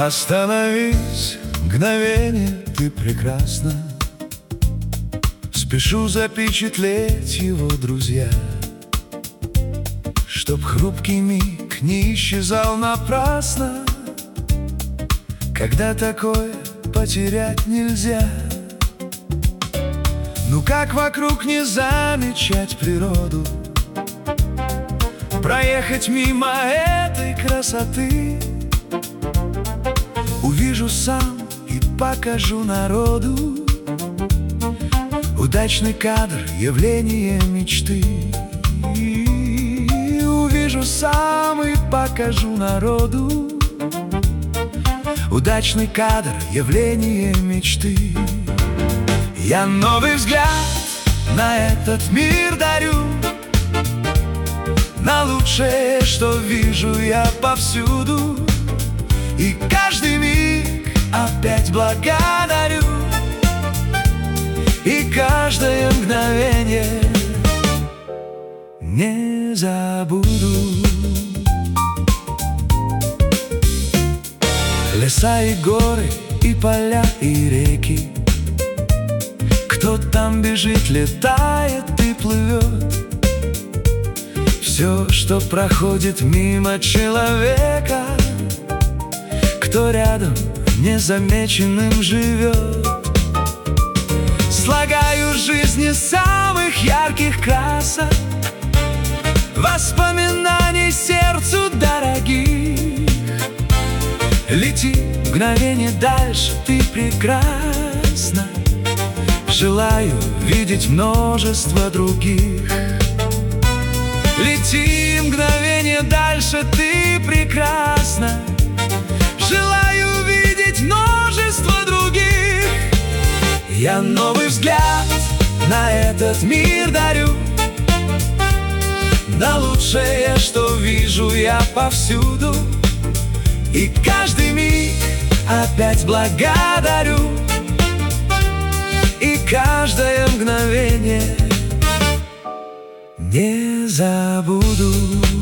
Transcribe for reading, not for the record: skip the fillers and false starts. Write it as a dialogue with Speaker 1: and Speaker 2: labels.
Speaker 1: Остановись, мгновение, ты прекрасна. Спешу запечатлеть его, друзья, чтоб хрупкий миг не исчезал напрасно, когда такое потерять нельзя. Ну как вокруг не замечать природу, проехать мимо этой красоты? Увижу сам и покажу народу удачный кадр, явление мечты. Увижу сам и покажу народу удачный кадр, явление мечты. Я новый взгляд на этот мир дарю, на лучшее, что вижу я повсюду, и каждый миг опять благодарю, и каждое мгновение не забуду. Леса и горы, и поля, и реки, кто там бежит, летает и плывет. Все, что проходит мимо человека, кто рядом незамеченным живет. Слагаю жизнь из самых ярких красок, воспоминаний сердцу дорогих. Лети, мгновение, дальше, ты прекрасна. Желаю видеть множество других. Лети, мгновение, дальше, ты прекрасна. Желаю видеть множество других. Я новый взгляд на этот мир дарю, на лучшее, что вижу я повсюду, и каждый миг опять благодарю, и каждое мгновение не забуду.